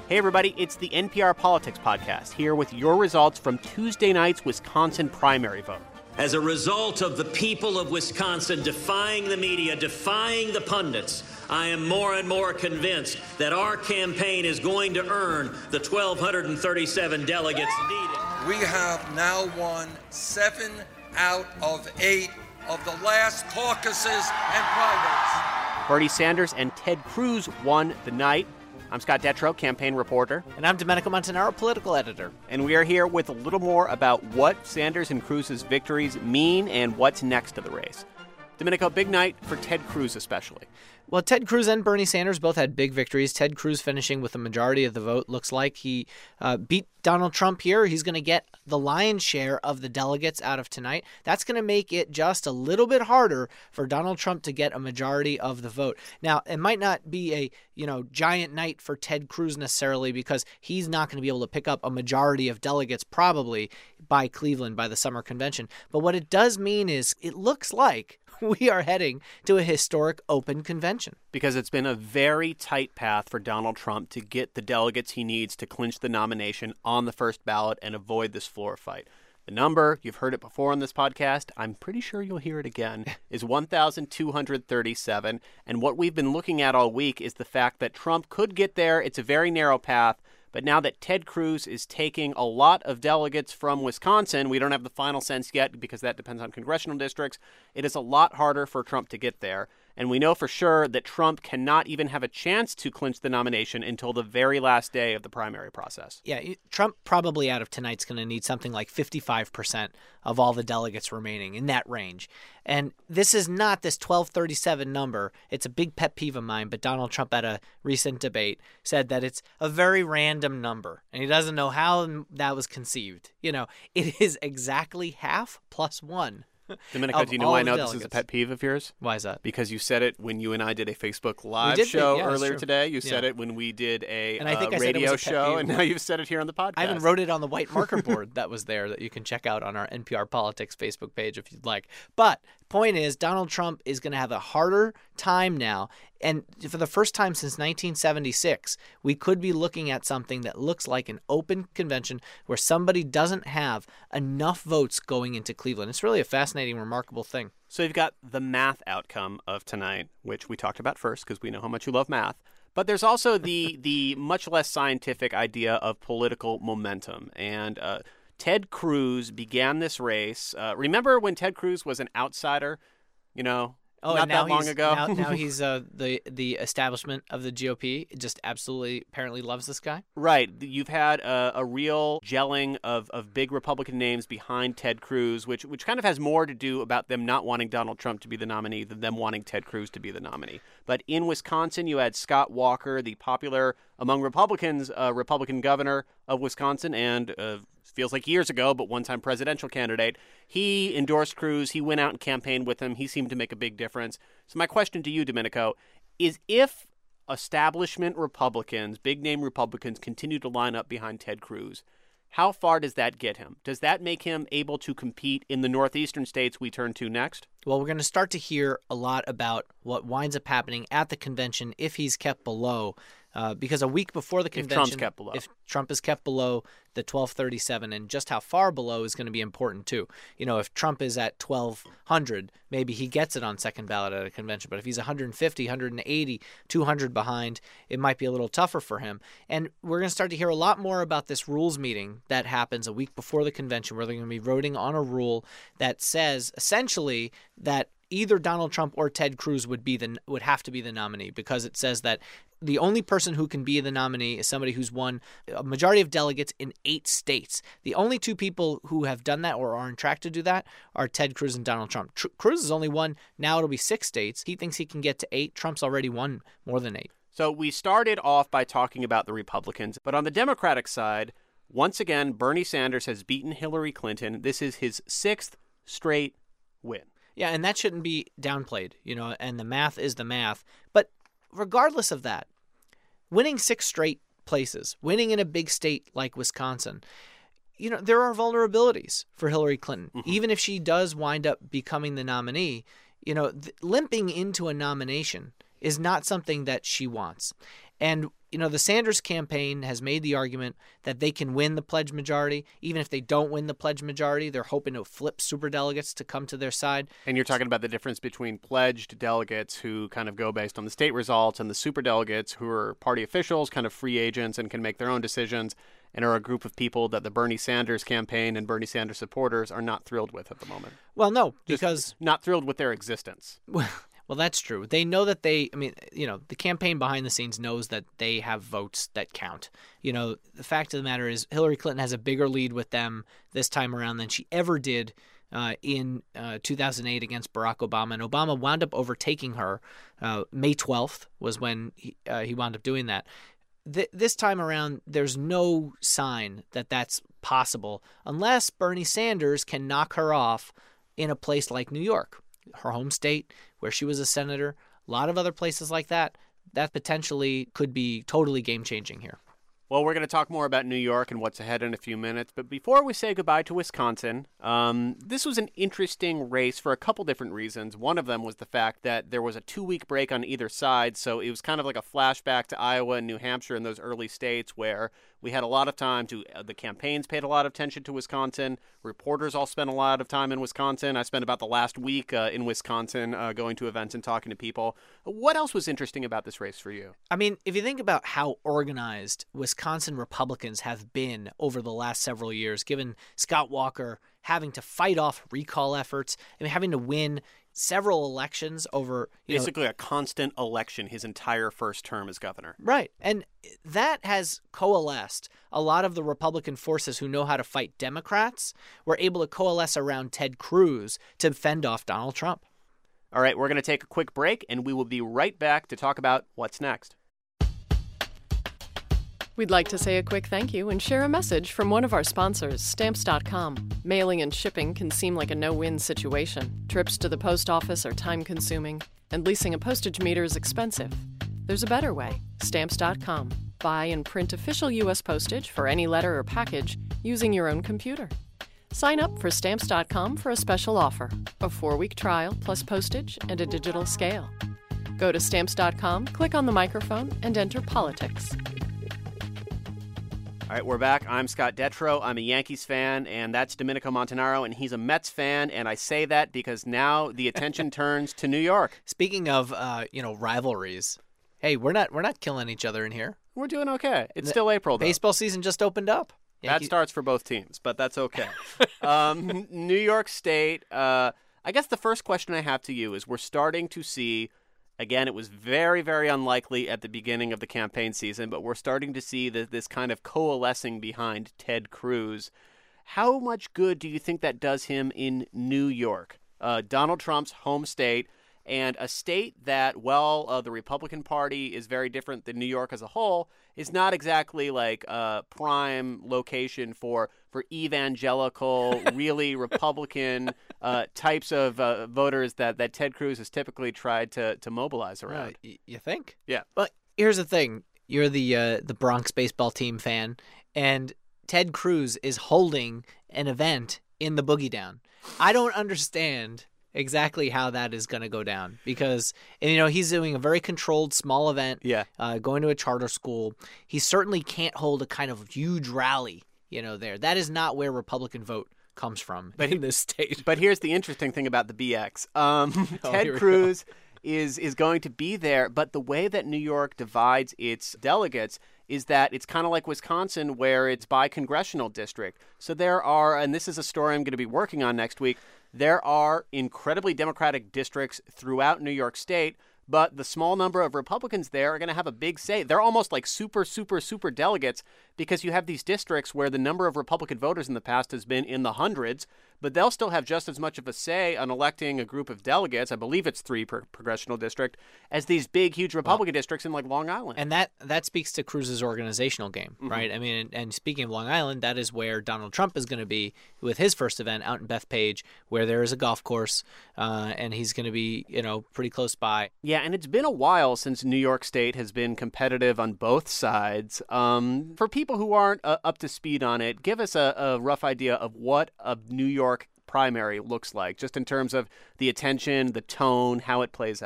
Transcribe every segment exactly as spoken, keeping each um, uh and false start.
Hey, everybody, it's the N P R Politics Podcast, here with your results from Tuesday night's Wisconsin primary vote. As a result of the people of Wisconsin defying the media, defying the pundits, I am more and more convinced that our campaign is going to earn the one thousand two hundred thirty-seven delegates needed. We have now won seven out of eight of the last caucuses and primaries. Bernie Sanders and Ted Cruz won the night. I'm Scott Detrow, campaign reporter. And I'm Domenico Montanaro, political editor. And we are here with a little more about what Sanders and Cruz's victories mean and what's next to the race. Domenico, big night for Ted Cruz especially. Well, Ted Cruz and Bernie Sanders both had big victories. Ted Cruz finishing with a majority of the vote. Looks like he uh, beat Donald Trump here. He's going to get the lion's share of the delegates out of tonight. That's going to make it just a little bit harder for Donald Trump to get a majority of the vote. Now, it might not be a, you know, giant night for Ted Cruz necessarily because he's not going to be able to pick up a majority of delegates probably by Cleveland by the summer convention. But what it does mean is it looks like we are heading to a historic open convention. Because it's been a very tight path for Donald Trump to get the delegates he needs to clinch the nomination on the first ballot and avoid this floor fight. The number, you've heard it before on this podcast, I'm pretty sure you'll hear it again, is one thousand two hundred thirty-seven. And what we've been looking at all week is the fact that Trump could get there. It's a very narrow path. But now that Ted Cruz is taking a lot of delegates from Wisconsin, we don't have the final sense yet because that depends on congressional districts. It is a lot harder for Trump to get there. And we know for sure that Trump cannot even have a chance to clinch the nomination until the very last day of the primary process. Yeah, Trump probably out of tonight's going to need something like fifty-five percent of all the delegates remaining in that range. And this is not this twelve thirty-seven number. It's a big pet peeve of mine, but Donald Trump at a recent debate said that it's a very random number, and he doesn't know how that was conceived. You know, it is exactly half plus one. Domenico, do you know why I know this is a pet peeve of yours? Why is that? Because you said it when you and I did a Facebook Live did, show yeah, earlier true. today. You said yeah. it when we did a and I think uh, I said it radio was a pet show, peeve. and now you've said it here on the podcast. I even wrote it on the white marker board that was there that you can check out on our N P R Politics Facebook page if you'd like. But point is, Donald Trump is going to have a harder time now. And for the first time since nineteen seventy-six, we could be looking at something that looks like an open convention where somebody doesn't have enough votes going into Cleveland. It's really a fascinating, remarkable thing. So you've got the math outcome of tonight, which we talked about first because we know how much you love math. But there's also the the much less scientific idea of political momentum. And uh, Ted Cruz began this race. Uh, remember when Ted Cruz was an outsider, you know? Oh, Not and now that long he's, ago. now, now he's uh, the the establishment of the G O P just absolutely apparently loves this guy. Right. You've had a, a real gelling of, of big Republican names behind Ted Cruz, which which kind of has more to do about them not wanting Donald Trump to be the nominee than them wanting Ted Cruz to be the nominee. But in Wisconsin, you had Scott Walker, the popular among Republicans, uh, Republican governor of Wisconsin, and uh, feels like years ago, but one-time presidential candidate. He endorsed Cruz. He went out and campaigned with him. He seemed to make a big difference. So my question to you, Domenico, is if establishment Republicans, big-name Republicans, continue to line up behind Ted Cruz, how far does that get him? Does that make him able to compete in the northeastern states we turn to next? Well, we're going to start to hear a lot about what winds up happening at the convention if he's kept below. Uh, because a week before the convention, if Trump's kept below. if Trump is kept below the twelve thirty-seven, and just how far below is going to be important too. You know, if Trump is at twelve hundred, maybe he gets it on second ballot at a convention. But if he's one hundred fifty, one hundred eighty, two hundred behind, it might be a little tougher for him. And we're going to start to hear a lot more about this rules meeting that happens a week before the convention, where they're going to be voting on a rule that says essentially that either Donald Trump or Ted Cruz would be the would have to be the nominee, because it says that the only person who can be the nominee is somebody who's won a majority of delegates in eight states. The only two people who have done that or are on track to do that are Ted Cruz and Donald Trump. Tr- Cruz has only won, now it'll be six states. He thinks he can get to eight. Trump's already won more than eight. So we started off by talking about the Republicans, but on the Democratic side, once again, Bernie Sanders has beaten Hillary Clinton. This is his sixth straight win. Yeah, and that shouldn't be downplayed, you know, and the math is the math. But regardless of that, winning six straight places, winning in a big state like Wisconsin, you know, there are vulnerabilities for Hillary Clinton. Mm-hmm. Even if she does wind up becoming the nominee, you know, th- limping into a nomination is not something that she wants. And you know, the Sanders campaign has made the argument that they can win the pledge majority. Even if they don't win the pledge majority, they're hoping to flip superdelegates to come to their side. And you're talking about the difference between pledged delegates who kind of go based on the state results and the superdelegates who are party officials, kind of free agents and can make their own decisions, and are a group of people that the Bernie Sanders campaign and Bernie Sanders supporters are not thrilled with at the moment. Well, no, Just because... not thrilled with their existence. Well, that's true. They know that they, I mean, you know, the campaign behind the scenes knows that they have votes that count. You know, the fact of the matter is Hillary Clinton has a bigger lead with them this time around than she ever did uh, in uh, two thousand eight against Barack Obama. And Obama wound up overtaking her. Uh, May twelfth was when he, uh, he wound up doing that. Th- this time around, there's no sign that that's possible unless Bernie Sanders can knock her off in a place like New York, her home state, where she was a senator, a lot of other places like that. That potentially could be totally game-changing here. Well, we're going to talk more about New York and what's ahead in a few minutes. But before we say goodbye to Wisconsin, um, this was an interesting race for a couple different reasons. One of them was the fact that there was a two-week break on either side. So it was kind of like a flashback to Iowa and New Hampshire and those early states where we had a lot of time to uh, – the campaigns paid a lot of attention to Wisconsin. Reporters all spent a lot of time in Wisconsin. I spent about the last week uh, in Wisconsin uh, going to events and talking to people. What else was interesting about this race for you? I mean, if you think about how organized Wisconsin Republicans have been over the last several years, given Scott Walker having to fight off recall efforts, I mean, having to win several elections over you basically know, a constant election his entire first term as governor. Right. And that has coalesced. A lot of the Republican forces who know how to fight Democrats were able to coalesce around Ted Cruz to fend off Donald Trump. All right, we're going to take a quick break, and we will be right back to talk about what's next. We'd like to say a quick thank you and share a message from one of our sponsors, Stamps dot com. Mailing and shipping can seem like a no-win situation. Trips to the post office are time-consuming, and leasing a postage meter is expensive. There's a better way, Stamps dot com. Buy and print official U S postage for any letter or package using your own computer. Sign up for Stamps dot com for a special offer, a four-week trial plus postage and a digital scale. Go to Stamps dot com, click on the microphone, and enter politics. All right, we're back. I'm Scott Detrow. I'm a Yankees fan, and that's Domenico Montanaro, and he's a Mets fan, and I say that because now the attention turns to New York. Speaking of, uh, you know, rivalries, hey, we're not we're not killing each other in here. We're doing okay. It's still April, though. Baseball season just opened up. Yankee... That starts for both teams, but that's okay. um, New York State, uh, I guess the first question I have to you is we're starting to see, again, it was very, very unlikely at the beginning of the campaign season, but we're starting to see the, this kind of coalescing behind Ted Cruz. How much good do you think that does him in New York, uh, Donald Trump's home state, and a state that, while uh, the Republican Party is very different than New York as a whole, is not exactly like a prime location for for evangelical, really Republican uh, types of uh, voters that, that Ted Cruz has typically tried to to mobilize around. Uh, y- you think? Yeah. But here's the thing: you're the uh, the Bronx baseball team fan, and Ted Cruz is holding an event in the Boogie Down. I don't understand exactly how that is going to go down because, and, you know, he's doing a very controlled small event, yeah, uh, going to a charter school. He certainly can't hold a kind of huge rally, you know, there. That is not where Republican vote comes from but, in this state. But here's the interesting thing about the B X. Um, oh, Ted Cruz is is going to be there, but the way that New York divides its delegates is that it's kind of like Wisconsin where it's by congressional district. So there are, and this is a story I'm going to be working on next week, there are incredibly Democratic districts throughout New York State, but the small number of Republicans there are going to have a big say. They're almost like super, super, super delegates because you have these districts where the number of Republican voters in the past has been in the hundreds, but they'll still have just as much of a say on electing a group of delegates, I believe it's three per congressional district, as these big, huge Republican well, districts in like Long Island. And that that speaks to Cruz's organizational game, mm-hmm. right? I mean, and, and speaking of Long Island, that is where Donald Trump is going to be with his first event out in Bethpage, where there is a golf course, uh, and he's going to be, you know, pretty close by. Yeah, and it's been a while since New York State has been competitive on both sides. Um, for people who aren't uh, up to speed on it, give us a, a rough idea of what a New York primary looks like, just in terms of the attention, the tone, how it plays out.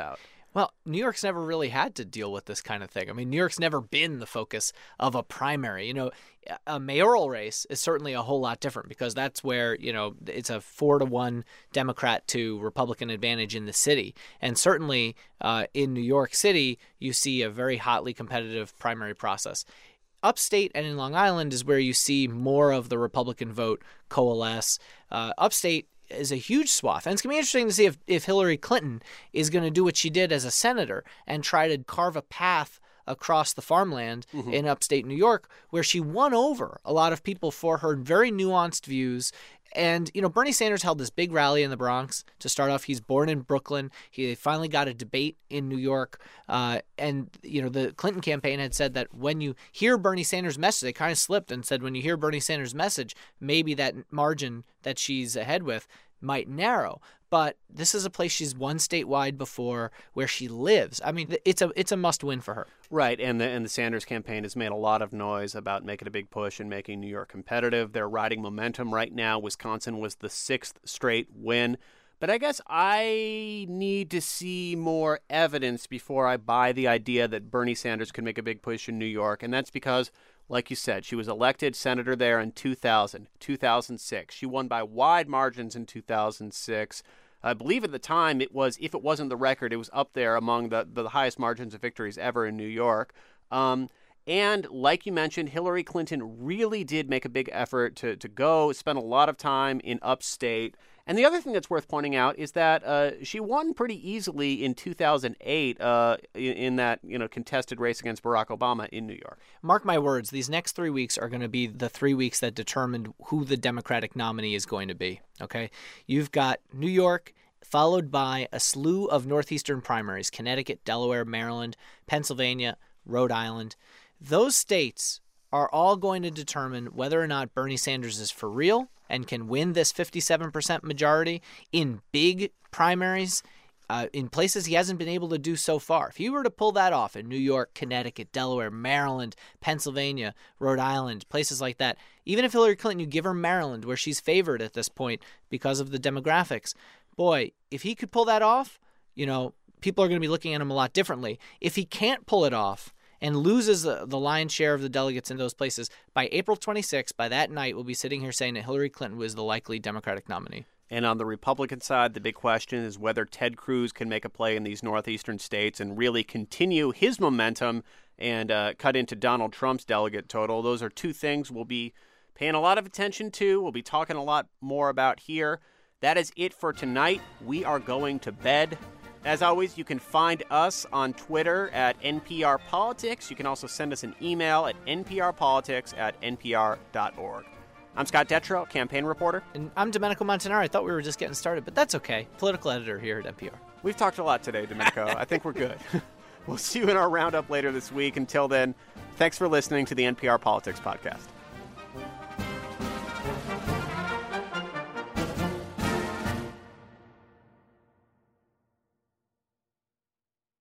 Well, New York's never really had to deal with this kind of thing. I mean, New York's never been the focus of a primary. You know, a mayoral race is certainly a whole lot different because that's where, you know, it's a four to one Democrat to Republican advantage in the city. And certainly uh, in New York City, you see a very hotly competitive primary process. Upstate and in Long Island is where you see more of the Republican vote coalesce. Uh, upstate is a huge swath. And it's going to be interesting to see if, if Hillary Clinton is going to do what she did as a senator and try to carve a path across the farmland mm-hmm. in upstate New York, where she won over a lot of people for her very nuanced views. And, you know, Bernie Sanders held this big rally in the Bronx to start off. He's born in Brooklyn. He finally got a debate in New York. Uh, and, you know, the Clinton campaign had said that when you hear Bernie Sanders' message, they kind of slipped and said when you hear Bernie Sanders' message, maybe that margin that she's ahead with might narrow. But this is a place she's won statewide before, where she lives. I mean, it's a it's a must-win for her. Right, and the and the Sanders campaign has made a lot of noise about making a big push and making New York competitive. They're riding momentum right now. Wisconsin was the sixth straight win. But I guess I need to see more evidence before I buy the idea that Bernie Sanders could make a big push in New York, and that's because, like you said, she was elected senator there in two thousand, two thousand six. She won by wide margins in two thousand six. I believe at the time it was, if it wasn't the record, it was up there among the, the highest margins of victories ever in New York. Um, and like you mentioned, Hillary Clinton really did make a big effort to, to go, spend a lot of time in upstate. And the other thing that's worth pointing out is that uh, she won pretty easily in two thousand eight uh, in, in that you know contested race against Barack Obama in New York. Mark my words, these next three weeks are going to be the three weeks that determine who the Democratic nominee is going to be. Okay, you've got New York, followed by a slew of northeastern primaries: Connecticut, Delaware, Maryland, Pennsylvania, Rhode Island. Those states are all going to determine whether or not Bernie Sanders is for real and can win this fifty-seven percent majority in big primaries, uh, in places he hasn't been able to do so far. If he were to pull that off in New York, Connecticut, Delaware, Maryland, Pennsylvania, Rhode Island, places like that, even if Hillary Clinton, you give her Maryland, where she's favored at this point because of the demographics, boy, if he could pull that off, you know, people are going to be looking at him a lot differently. If he can't pull it off and loses the, the lion's share of the delegates in those places, by April twenty-sixth, by that night, we'll be sitting here saying that Hillary Clinton was the likely Democratic nominee. And on the Republican side, the big question is whether Ted Cruz can make a play in these northeastern states and really continue his momentum and uh, cut into Donald Trump's delegate total. Those are two things we'll be paying a lot of attention to. We'll be talking a lot more about here. That is it for tonight. We are going to bed. As always, you can find us on Twitter at N P R Politics. You can also send us an email at n p r politics at n p r dot org. I'm Scott Detrow, campaign reporter. And I'm Domenico Montanaro. I thought we were just getting started, but that's okay. Political editor here at N P R. We've talked a lot today, Domenico. I think we're good. We'll see you in our roundup later this week. Until then, thanks for listening to the N P R Politics Podcast.